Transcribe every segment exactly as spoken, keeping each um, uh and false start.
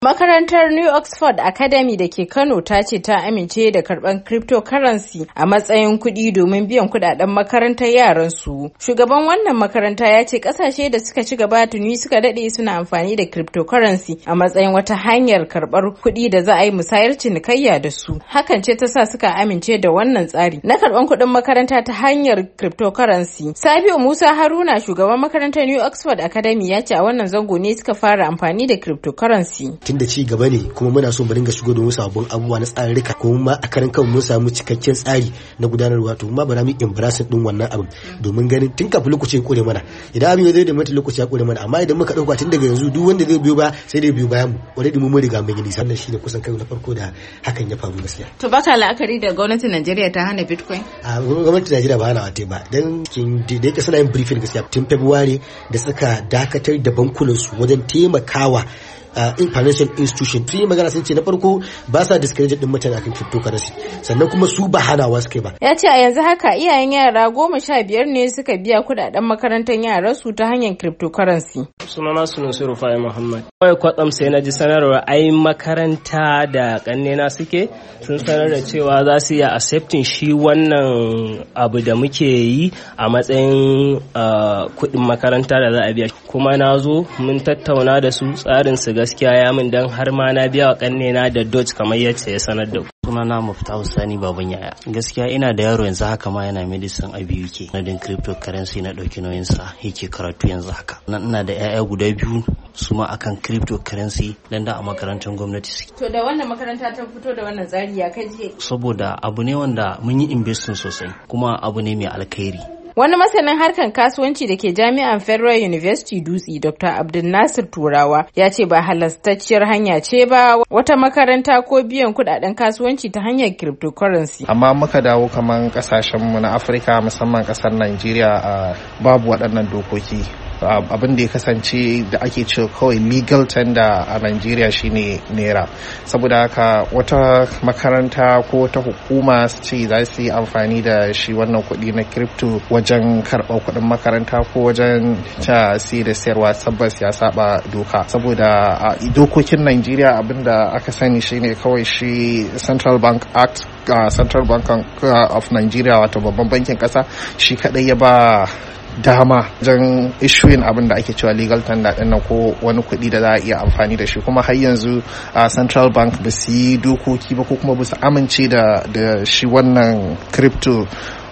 Makarantar New Oxford Academy da ke Kano ta ce ta amince da karɓar cryptocurrency a matsayin kuɗi domin biyan kuɗaɗen makarantar yaransu. Shugaban wannan makaranta ya ce ƙasashe da suka ci gaba tuni suka daɗe suna amfani da cryptocurrency a matsayin wata hanyar karɓar kuɗi da za a yi musayar cinikayya da su. Hakan ce ta sa suka amince da wannan tsari na karɓar kuɗin makaranta ta hanyar cryptocurrency. Sabiu Musa Haruna, shugaban makarantar New Oxford Academy, ya ce a wannan zango ne suka fara amfani da cryptocurrency. Da ci gaba ne kuma muna so mu dinga shigo da wasu sabbin abubuwa na tsarurruka kuma ma a karan kanmu mun samu cikakken tsari na gudanarwa to ma bara mu embrace din wannan abin domin ganin tun kafin lokaci ya kore mana idan abin ya zai da mutum lokaci ya kore mana amma idan muka dauka tun daga yanzu duk wanda zai biyo ba sai dai biyo bayan mu already mu mun riga mun yi nisa. Wannan shine kusan kai na farko da hakan ya faru gaskiya. To baka la'akari da gwamnatin Najeriya ta hana Bitcoin? A gwamnatin Najeriya ba hana wata ba dan kin da yake suna yin briefing gaskiya tun February da suka dakatar da bankunan su wajen taimakawa Uh, in financial institution sun yi magana sun ce na farko ba sa discourage din mutane akan cryptocurrency sannan kuma su ba hanawa suke ba. Ya ce a yanzu haka iyayen yara goma sha biyar ne suka biya kudaden makarantar yaran su ta hanyar cryptocurrency. Sunana Sunusi Rufai Muhammad. Kawai kwatsam sai na ji sanarwa ai makaranta da kannena suke sun sanar da cewa za su iya accepting shi wannan abu da muke yi a matsayin uh, kudin makaranta da za a biya. Kuma na zo mun tattauna da su tsarin su gaskiya ya min dan har ma na biya wa kannena da Doge kamar yadda ya sanar da ku. Sunana Muftahu Sani baban yaya. Gaskiya ina da yaro yanzu haka ma yana medicine a biyu ke. Na din cryptocurrency na dauki nauyin sa yake karatu yanzu haka. Nan ina da yaya guda biyu su ma akan cryptocurrency dan da a makarantar gwamnati suke. To da wannan makaranta ta fito da wannan tsari ya kaje? Saboda abu ne wanda mun yi investing sosai kuma abu ne mai alkhairi. Wani masanin harkar kasuwanci da ke Jami'an Federal University Dutse, Doctor Abdul Nasir Turawa, ya ce ba halastacciyar hanya ce ba wata makaranta ko biyan kudaden kasuwanci ta hanyar cryptocurrency. Amma muka dawo kaman kasashen mu na Afirka musamman kasar Najeriya babu waɗannan dokoki. Abin da ya kasance da ake cewa kawai legal tender a Najeriya shine naira. Saboda haka wata makaranta ko wata hukuma su ce za su yi amfani da shi wannan kuɗi na crypto wajen karɓar kuɗin makaranta ko wajen ta sai da sayarwa tabbas ya saba doka. Saboda a dokokin Najeriya abin da aka sani shine kawai shi Central Bank Act uh, Central Bank of Nigeria wato babban bankin ƙasa shi kaɗai ya ba dama wajen issuing abin da ake cewa legal tender din nan ko wani kuɗi da za a iya amfani da shi kuma har yanzu a central bank ba su yi dokoki ba ko kuma ba su amince da da shi wannan crypto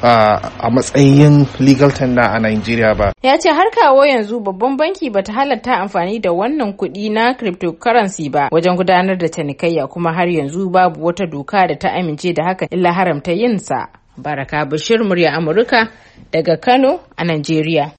a matsayin legal tender a Nigeria ba. Ya ce har kawo yanzu babban banki bata halatta amfani da wannan kuɗi na cryptocurrency ba wajen gudanar da cinikayya kuma har yanzu babu wata doka da ta amince da haka illa haramta yin sa. Baraka Bashir, murya Amurka daga Kano a Najeriya.